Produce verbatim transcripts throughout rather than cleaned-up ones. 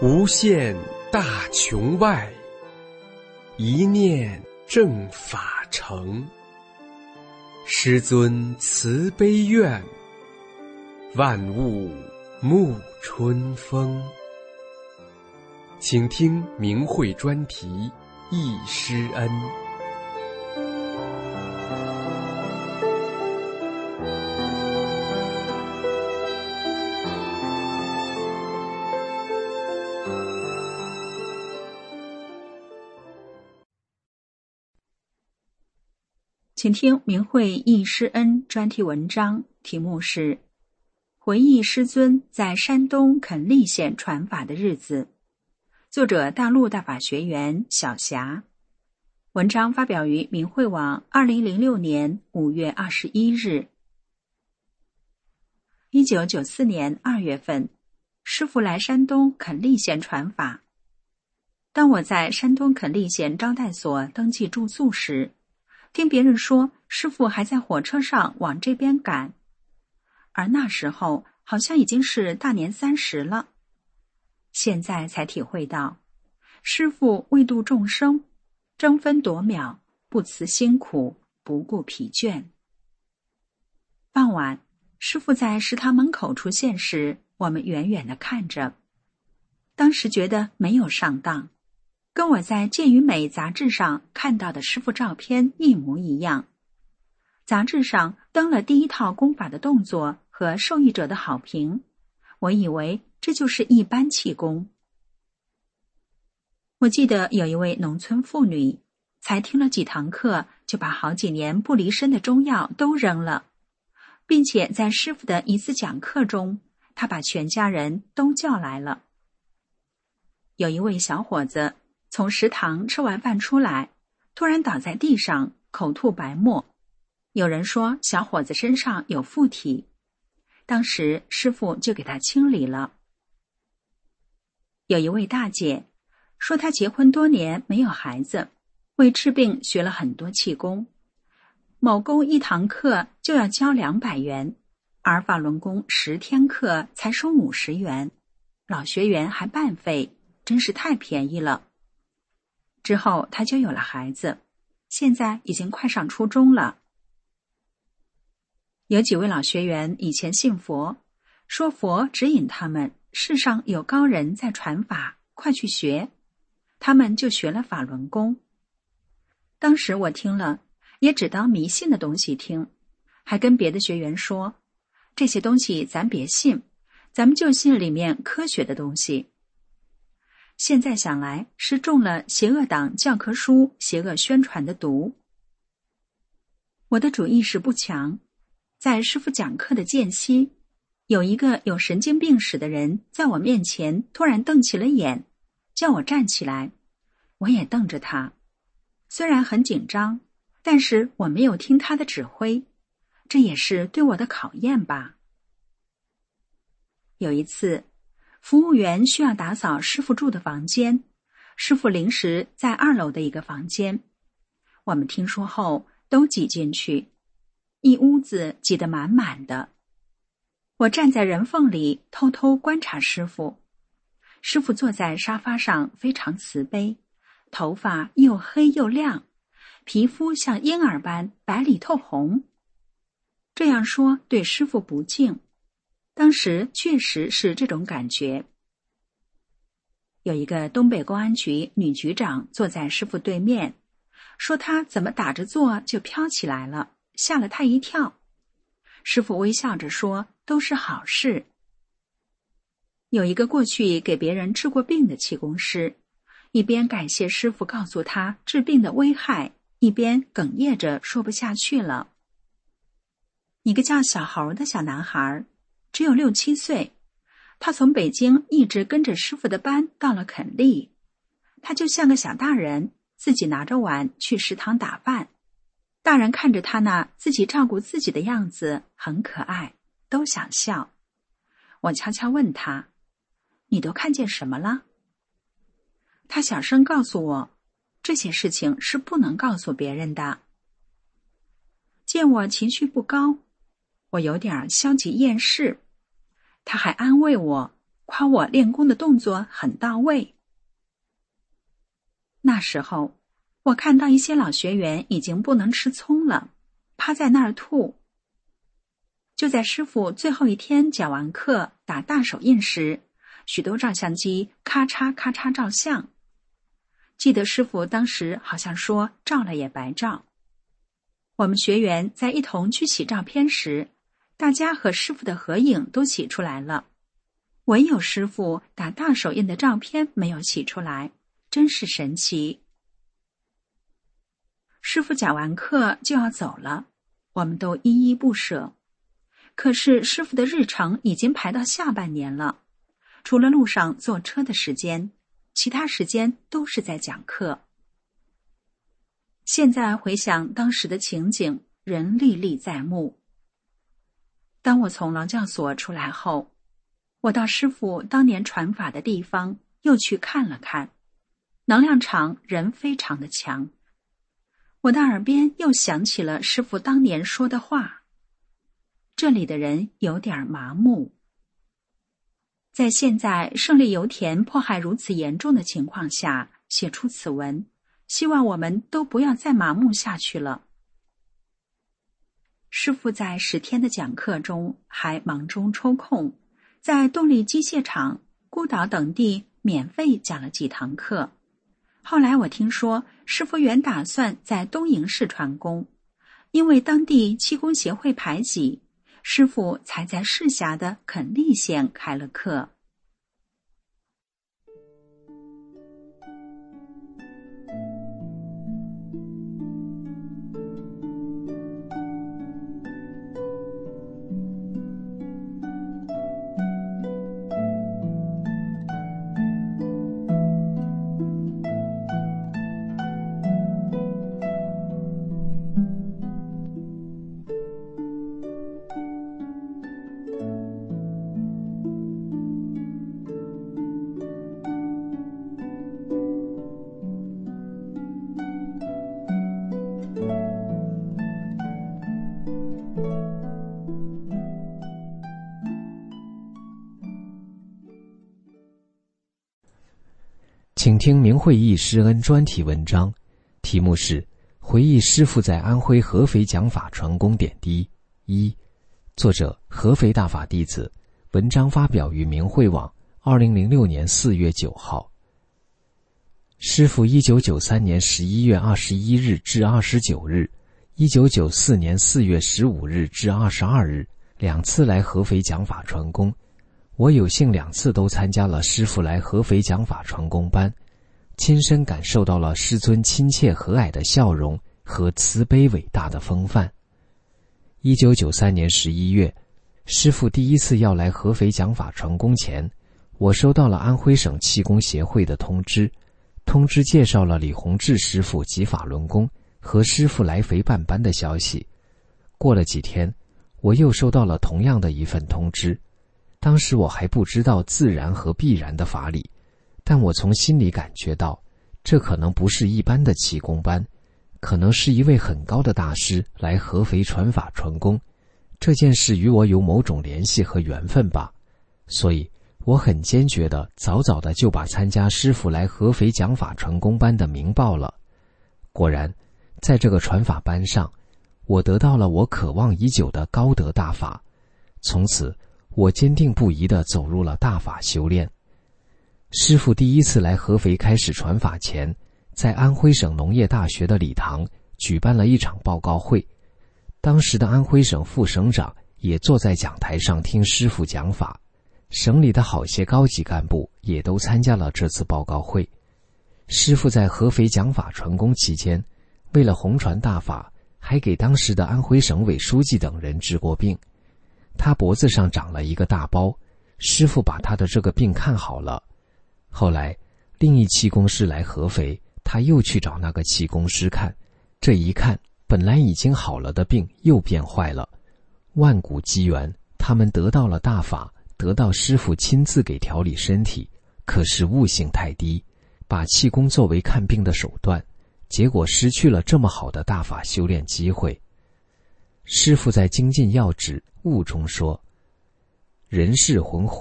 无限大穹外，一念正法成。师尊慈悲愿，万物沐春风。请听明慧专题《忆师恩》。 请听明慧忆师恩专题文章，题目是回忆师尊在山东垦利县传法的日子，作者大陆大法学员小霞。文章发表于明慧网二零零六年五月二十一日。一九九四年二月份，师父来山东垦利县传法。当我在山东垦利县招待所登记住宿时，听别人说师父还在火车上往这边赶，而那时候好像已经是大年三十了。现在才体会到，师父为度众生，争分夺秒，不辞辛苦，不顾疲倦。傍晚，师父在食堂门口出现时，我们远远地看着，当时觉得没有上当，跟我在《健与美》杂志上看到的师父照片一模一样。杂志上登了第一套功法的动作和受益者的好评，我以为这就是一般气功。我记得有一位农村妇女，才听了几堂课，就把好几年不离身的中药都扔了，并且在师父的一次讲课中，她把全家人都叫来了。有一位小伙子从食堂吃完饭出来，突然倒在地上，口吐白沫。有人说小伙子身上有附体，当时师父就给他清理了。有一位大姐说，她结婚多年没有孩子，为治病学了很多气功，某功一堂课就要交两百元，而法轮功十天课才收五十元，老学员还半费，真是太便宜了。之后他就有了孩子，现在已经快上初中了。有几位老学员以前信佛，说佛指引他们世上有高人在传法，快去学，他们就学了法轮功。当时我听了也只当迷信的东西听，还跟别的学员说，这些东西咱别信，咱们就信里面科学的东西。现在想来是中了邪恶党教科书邪恶宣传的毒。我的主意识不强，在师父讲课的间隙，有一个有神经病史的人在我面前突然瞪起了眼，叫我站起来。我也瞪着他，虽然很紧张，但是我没有听他的指挥，这也是对我的考验吧。有一次，服务员需要打扫师父住的房间，师父临时在二楼的一个房间，我们听说后都挤进去，一屋子挤得满满的。我站在人缝里偷偷观察师父。师父坐在沙发上，非常慈悲，头发又黑又亮，皮肤像婴儿般白里透红。这样说对师父不敬，当时确实是这种感觉。有一个东北公安局女局长坐在师父对面，说她怎么打着坐就飘起来了，吓了她一跳。师父微笑着说，都是好事。有一个过去给别人治过病的气功师，一边感谢师父告诉他治病的危害，一边哽咽着说不下去了。一个叫小猴的小男孩，只有六七岁，他从北京一直跟着师父的班到了垦利，他就像个小大人，自己拿着碗去食堂打饭。大人看着他那自己照顾自己的样子，很可爱，都想笑。我悄悄问他，你都看见什么了？他小声告诉我，这些事情是不能告诉别人的。见我情绪不高，我有点消极厌世，他还安慰我， 夸我练功的动作很到位。那时候，我看到一些老学员已经不能吃葱了，趴在那儿吐。就在师傅最后一天讲完课打大手印时，许多照相机咔嚓咔嚓照相。记得师傅当时好像说照了也白照。我们学员在一同去洗照片时，大家和师傅的合影都洗出来了，唯有师傅打大手印的照片没有洗出来，真是神奇。师傅讲完课就要走了，我们都依依不舍。可是师傅的日程已经排到下半年了，除了路上坐车的时间，其他时间都是在讲课。现在回想当时的情景，仍历历在目。当我从劳教所出来后，我到师傅当年传法的地方又去看了看，能量场仍非常的强。我的耳边又响起了师傅当年说的话，这里的人有点麻木。在现在胜利油田迫害如此严重的情况下，写出此文，希望我们都不要再麻木下去了。师父在十天的讲课中还忙中抽空，在动力机械厂、孤岛等地免费讲了几堂课。后来我听说师父原打算在东营市传功，因为当地气功协会排挤，师父才在市辖的垦利县开了课。 请听明慧义师恩专题文章，题目是回忆师父在安徽合肥讲法传功点滴一，作者合肥大法弟子，文章发表于明慧网二零零六年四月九号。师父一九九三年十一月二十一日至二十九日，一九九四年四月十五日至二十二日两次来合肥讲法传功，我有幸两次都参加了师父来合肥讲法传功班，亲身感受到了师尊亲切和蔼的笑容和慈悲伟大的风范。一九九三年十一月，师父第一次要来合肥讲法传功前，我收到了安徽省气功协会的通知，通知介绍了李洪志师父及法轮功和师父来肥办班的消息。过了几天，我又收到了同样的一份通知。当时我还不知道自然和必然的法理，但我从心里感觉到，这可能不是一般的气功班，可能是一位很高的大师来合肥传法传功。这件事与我有某种联系和缘分吧，所以我很坚决的早早的就把参加师父来合肥讲法传功班的名报了。果然，在这个传法班上，我得到了我渴望已久的高德大法，从此我坚定不移地走入了大法修炼。师父第一次来合肥开始传法前，在安徽省农业大学的礼堂举办了一场报告会，当时的安徽省副省长也坐在讲台上听师父讲法，省里的好些高级干部也都参加了这次报告会。师父在合肥讲法传功期间，为了弘传大法，还给当时的安徽省委书记等人治过病。他脖子上长了一个大包，师父把他的这个病看好了。后来另一气功师来合肥，他又去找那个气功师看，这一看，本来已经好了的病又变坏了。万古机缘，他们得到了大法，得到师父亲自给调理身体，可是悟性太低，把气功作为看病的手段，结果失去了这么好的大法修炼机会。师父在精进要旨悟中说，人是浑浑，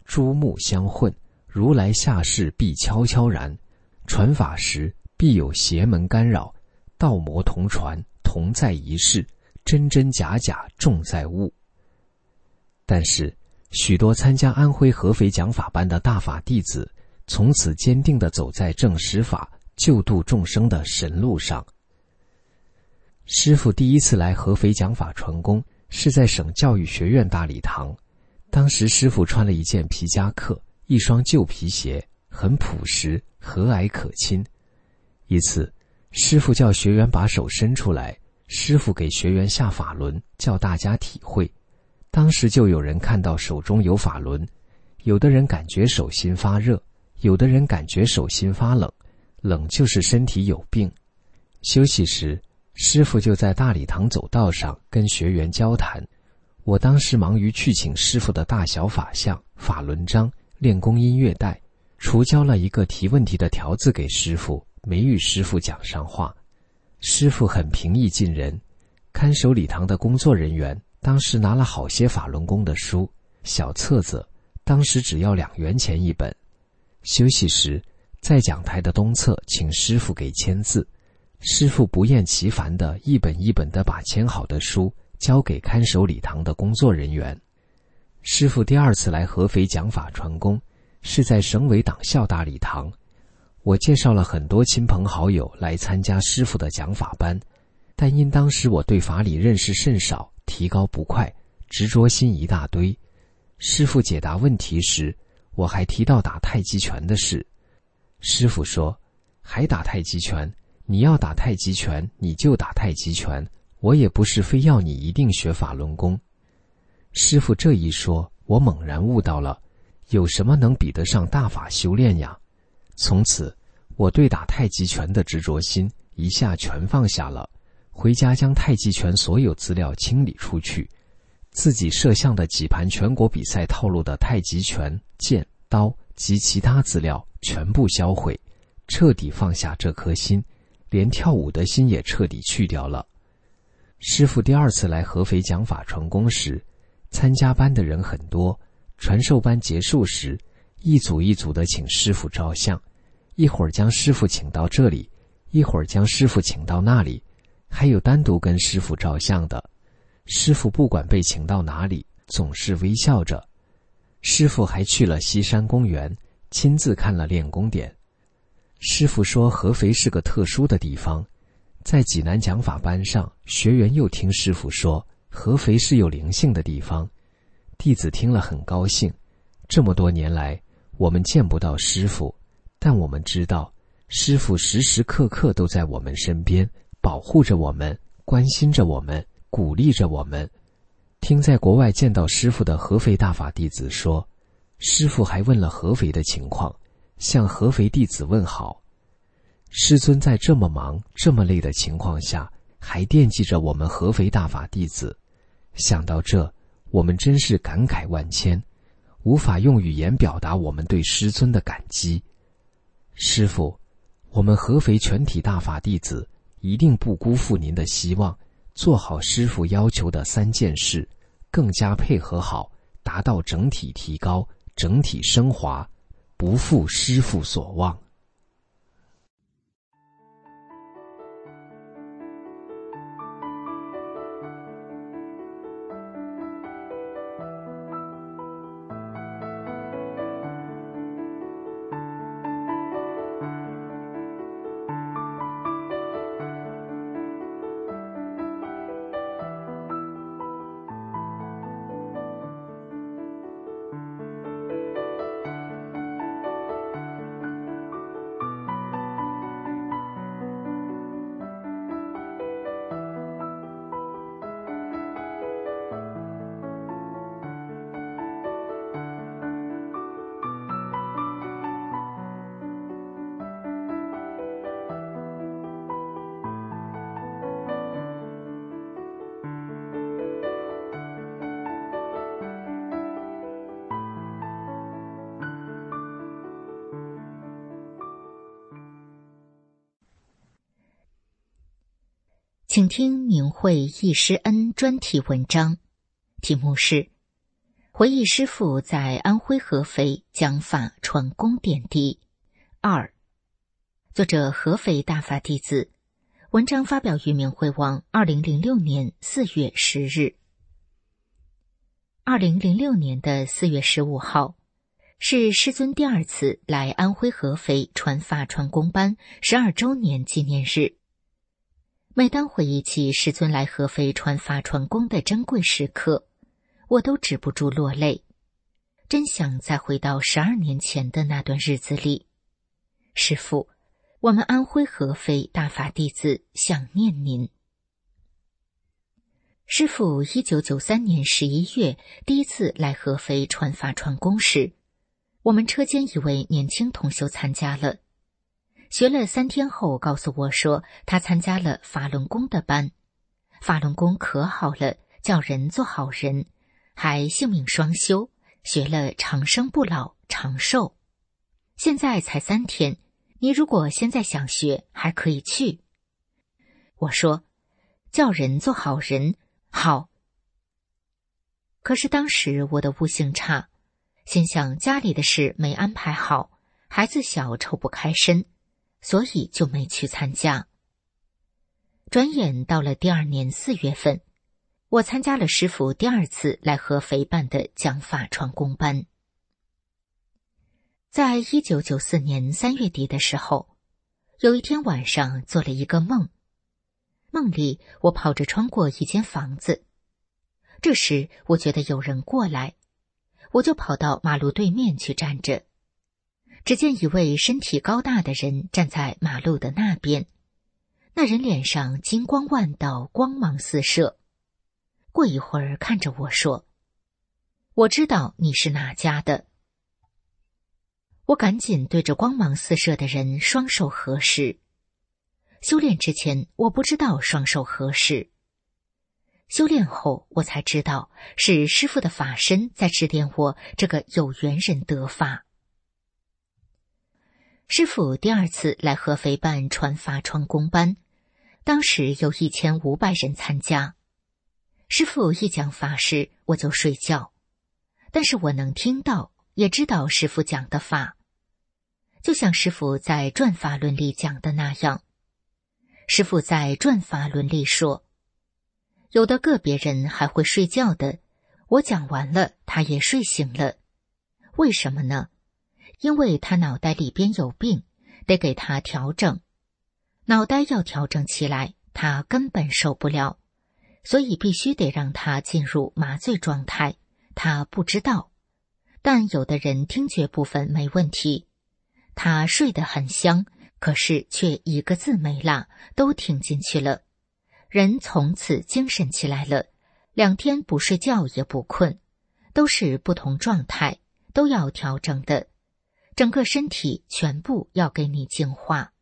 诸目相混，如来下世必悄悄然，传法时必有邪门干扰，道魔同传，同在一世，真真假假，重在悟。但是许多参加安徽合肥讲法班的大法弟子，从此坚定地走在正实法、救度众生的神路上。师父第一次来合肥讲法传功，是在省教育学院大礼堂。当时师父穿了一件皮夹克，一双旧皮鞋，很朴实，和蔼可亲。一次，师父叫学员把手伸出来，师父给学员下法轮，叫大家体会。当时就有人看到手中有法轮，有的人感觉手心发热，有的人感觉手心发冷，冷就是身体有病。休息时，师父就在大礼堂走道上跟学员交谈。我当时忙于去请师父的大小法相、法轮章、练功音乐带，除交了一个提问题的条子给师父，没与师父讲上话。师父很平易近人，看守礼堂的工作人员当时拿了好些法轮功的书、小册子，当时只要两元钱一本。休息时，在讲台的东侧请师父给签字，师父不厌其烦地一本一本地把签好的书交给看守礼堂的工作人员。师父第二次来合肥讲法传功，是在省委党校大礼堂。我介绍了很多亲朋好友来参加师父的讲法班，但因当时我对法理认识甚少，提高不快，执着心一大堆。师父解答问题时，我还提到打太极拳的事。师父说，还打太极拳？你要打太极拳你就打太极拳，我也不是非要你一定学法轮功。师父这一说，我猛然悟到了，有什么能比得上大法修炼呀？从此，我对打太极拳的执着心一下全放下了，回家将太极拳所有资料清理出去，自己摄像的几盘全国比赛套路的太极拳、剑、刀及其他资料全部销毁，彻底放下这颗心，连跳舞的心也彻底去掉了。师父第二次来合肥讲法传功时，参加班的人很多，传授班结束时，一组一组的请师父照相，一会儿将师父请到这里，一会儿将师父请到那里，还有单独跟师父照相的。师父不管被请到哪里，总是微笑着。师父还去了西山公园，亲自看了练功点。师父说合肥是个特殊的地方，在济南讲法班上，学员又听师父说合肥是有灵性的地方，弟子听了很高兴。这么多年来，我们见不到师父，但我们知道师父时时刻刻都在我们身边，保护着我们，关心着我们，鼓励着我们。听在国外见到师父的合肥大法弟子说，师父还问了合肥的情况，向合肥弟子问好。师尊在这么忙这么累的情况下，还惦记着我们合肥大法弟子，想到这，我们真是感慨万千，无法用语言表达我们对师尊的感激。师父，我们合肥全体大法弟子一定不辜负您的希望，做好师父要求的三件事，更加配合好，达到整体提高、整体升华，不负师父所望。 请听明慧易师恩专题文章，题目是《 回忆师父在安徽合肥讲法传功点滴二，作者合肥大法弟子，文章发表于明慧网二零零六年四月十日。二零零六年的四月十五号，是师尊第二次来安徽合肥传法传功班十二周年纪念日。每当回忆起师尊来合肥传法传功的珍贵时刻，我都止不住落泪，真想再回到十二年前的那段日子里。师父，我们安徽合肥大法弟子想念您。师父一九九三年十一月第一次来合肥传法传功时，我们车间一位年轻同修参加了，学了三天后告诉我说，他参加了法轮功的班，法轮功可好了，叫人做好人，还性命双修，学了长生不老长寿。现在才三天，你如果现在想学还可以去。我说，叫人做好人好。可是当时我的悟性差，心想家里的事没安排好，孩子小抽不开身，所以就没去参加。转眼到了第二年四月份，我参加了师父第二次来合肥办的讲法传功班。在一九九四年三月底的时候，有一天晚上做了一个梦，梦里我跑着穿过一间房子，这时我觉得有人过来，我就跑到马路对面去站着。只见一位身体高大的人站在马路的那边，那人脸上金光万道，光芒四射。过一会儿看着我说，我知道你是哪家的。我赶紧对着光芒四射的人双手合十。修炼之前我不知道双手合十，修炼后我才知道是师父的法身在指点我这个有缘人得法。师父第二次来合肥办传法传功班，当时有一千五百人参加。师父一讲法时我就睡觉，但是我能听到也知道师父讲的法，就像师父在转法论里讲的那样。师父在转法论里说，有的个别人还会睡觉的，我讲完了他也睡醒了。为什么呢？因为他脑袋里边有病，得给他调整，脑袋要调整起来他根本受不了，所以必须得让他进入麻醉状态，他不知道。但有的人听觉部分没问题，他睡得很香，可是却一个字没落，都听进去了。人从此精神起来了，两天不睡觉也不困，都是不同状态，都要调整的，整个身体全部要给你净化。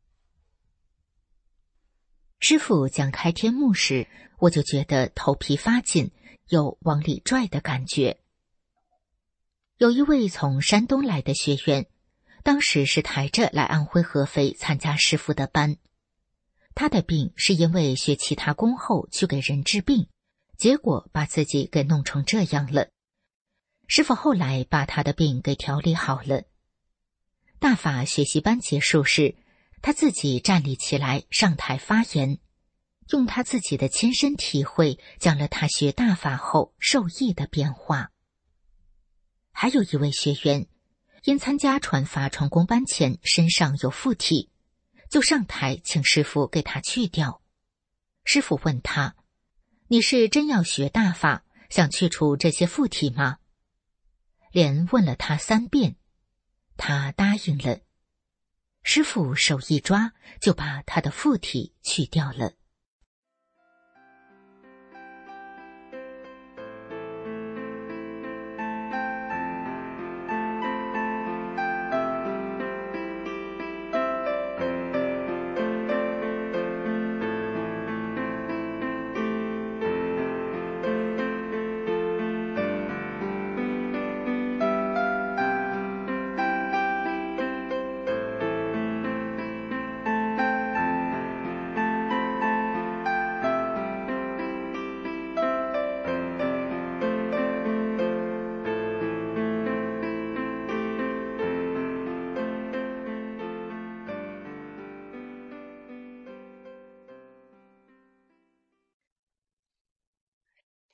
师父讲开天目时，我就觉得头皮发紧，有往里拽的感觉。有一位从山东来的学员，当时是抬着来安徽合肥参加师父的班。他的病是因为学其他功后去给人治病，结果把自己给弄成这样了。师父后来把他的病给调理好了。大法学习班结束时，他自己站立起来上台发言，用他自己的亲身体会讲了他学大法后受益的变化。还有一位学员，因参加传法传功班前身上有附体，就上台请师父给他去掉。师父问他，你是真要学大法，想去除这些附体吗？连问了他三遍，他答应了。师父手一抓，就把他的附体去掉了。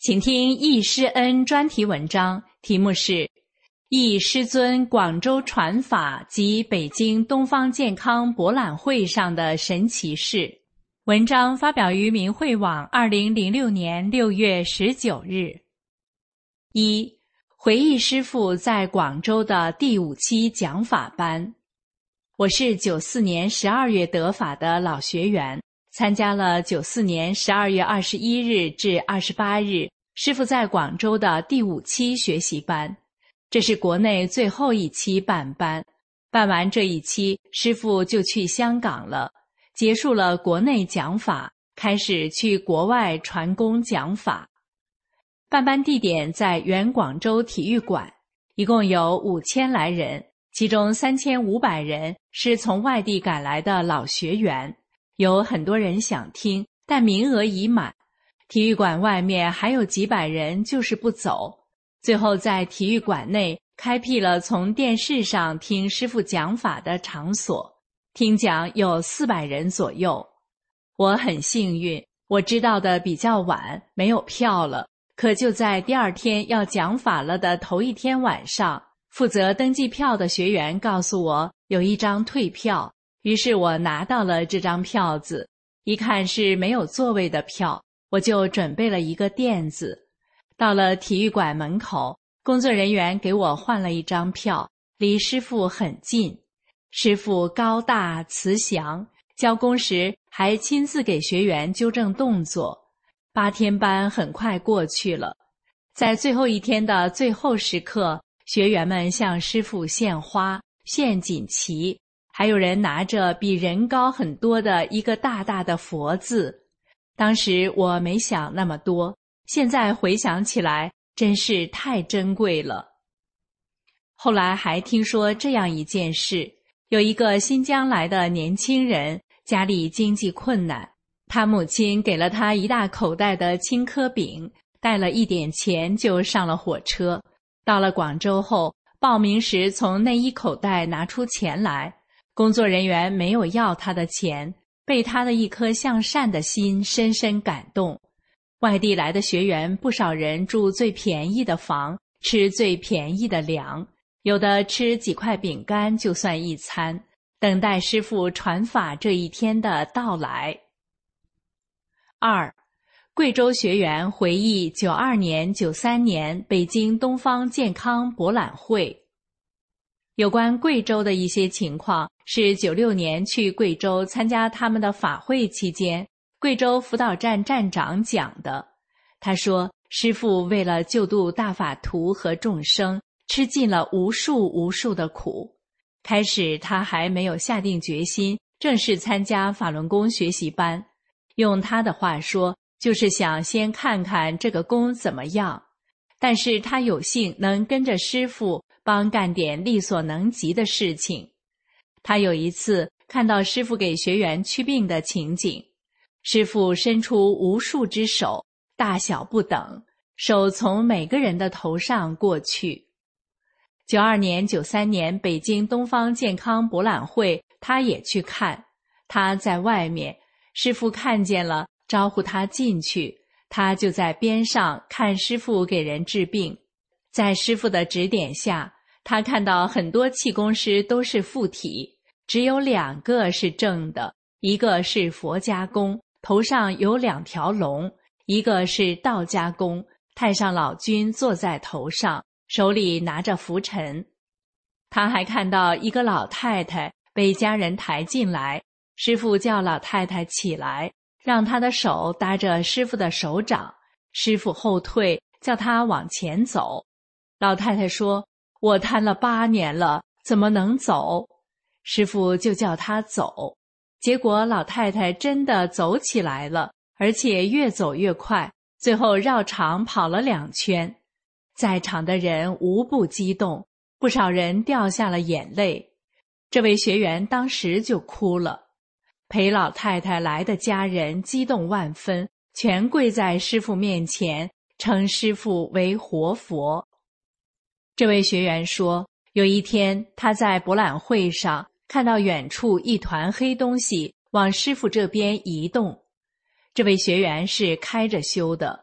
请听易师恩专题文章，题目是易师尊广州传法及北京东方健康博览会上的神奇事。文章发表于明慧网二零零六年六月十九日。一、回忆师父在广州的第五期讲法班。我是九四年十二月得法的老学员，参加了九四年十二月二十一日至二十八日师父在广州的第五期学习班，这是国内最后一期办班。办完这一期，师父就去香港了，结束了国内讲法，开始去国外传功讲法。办班地点在原广州体育馆，一共有五千来人，其中三千五百人是从外地赶来的老学员，有很多人想听，但名额已满。体育馆外面还有几百人就是不走，最后在体育馆内开辟了从电视上听师父讲法的场所，听讲有四百人左右。我很幸运，我知道的比较晚，没有票了，可就在第二天要讲法了的头一天晚上，负责登记票的学员告诉我有一张退票，于是我拿到了这张票子，一看是没有座位的票，我就准备了一个垫子。到了体育馆门口，工作人员给我换了一张票，离师父很近。师父高大慈祥，教功时还亲自给学员纠正动作。八天班很快过去了，在最后一天的最后时刻，学员们向师父献花、献锦旗，还有人拿着比人高很多的一个大大的佛字。当时我没想那么多，现在回想起来真是太珍贵了。后来还听说这样一件事，有一个新疆来的年轻人，家里经济困难，他母亲给了他一大口袋的青稞饼，带了一点钱就上了火车。到了广州后，报名时从内衣口袋拿出钱来，工作人员没有要他的钱，被他的一颗向善的心深深感动。外地来的学员不少人住最便宜的房，吃最便宜的粮，有的吃几块饼干就算一餐，等待师父传法这一天的到来。二、贵州学员回忆九二年、九三年北京东方健康博览会。有关贵州的一些情况是九六年去贵州参加他们的法会期间，贵州辅导站站长讲的。他说，师父为了救度大法徒和众生，吃尽了无数无数的苦。开始他还没有下定决心正式参加法轮功学习班，用他的话说，就是想先看看这个功怎么样。但是他有幸能跟着师父帮干点力所能及的事情。他有一次看到师父给学员祛病的情景，师父伸出无数只手，大小不等，手从每个人的头上过去。九二年、九三年北京东方健康博览会，他也去看。他在外面，师父看见了，招呼他进去，他就在边上看师父给人治病。在师父的指点下，他看到很多气功师都是附体，只有两个是正的，一个是佛家功，头上有两条龙；一个是道家功，太上老君坐在头上，手里拿着拂尘。他还看到一个老太太被家人抬进来，师父叫老太太起来，让她的手搭着师父的手掌，师父后退，叫她往前走。老太太说，我瘫了八年了，怎么能走？师父就叫她走。结果老太太真的走起来了，而且越走越快，最后绕场跑了两圈。在场的人无不激动，不少人掉下了眼泪。这位学员当时就哭了。陪老太太来的家人激动万分，全跪在师父面前，称师父为活佛。这位学员说，有一天他在博览会上看到远处一团黑东西往师父这边移动。这位学员是开着修的，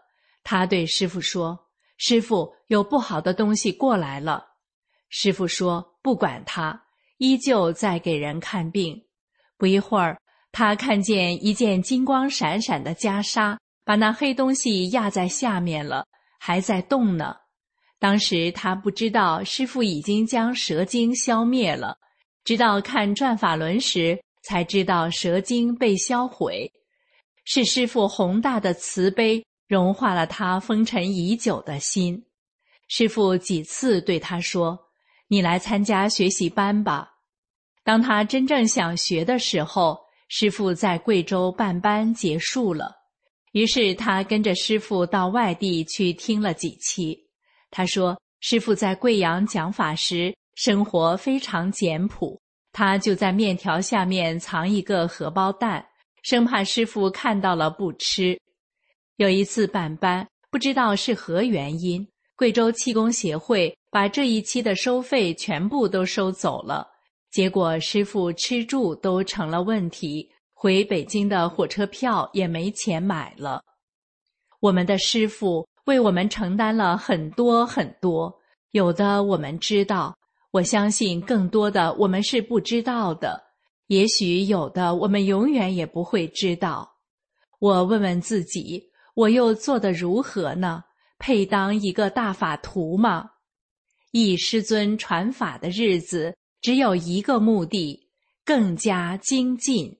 他对师父说：师父，有不好的东西过来了。师父说：不管他，依旧在给人看病。不一会儿，他看见一件金光闪闪的袈裟，把那黑东西压在下面了，还在动呢。当时他不知道师父已经将蛇精消灭了，直到看转法轮时才知道蛇精被销毁。是师父宏大的慈悲融化了他封尘已久的心。师父几次对他说：你来参加学习班吧。当他真正想学的时候，师父在贵州办班结束了，于是他跟着师父到外地去听了几期。他说，师父在贵阳讲法时生活非常简朴，他就在面条下面藏一个荷包蛋，生怕师父看到了不吃。有一次办班，不知道是何原因，贵州气功协会把这一期的收费全部都收走了，结果师父吃住都成了问题，回北京的火车票也没钱买了。我们的师父为我们承担了很多很多，有的我们知道，我相信更多的我们是不知道的，也许有的我们永远也不会知道。我问问自己，我又做得如何呢？配当一个大法徒吗？忆师尊传法的日子只有一个目的，更加精进。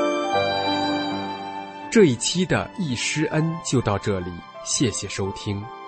这一期的忆师恩就到这里，谢谢收听。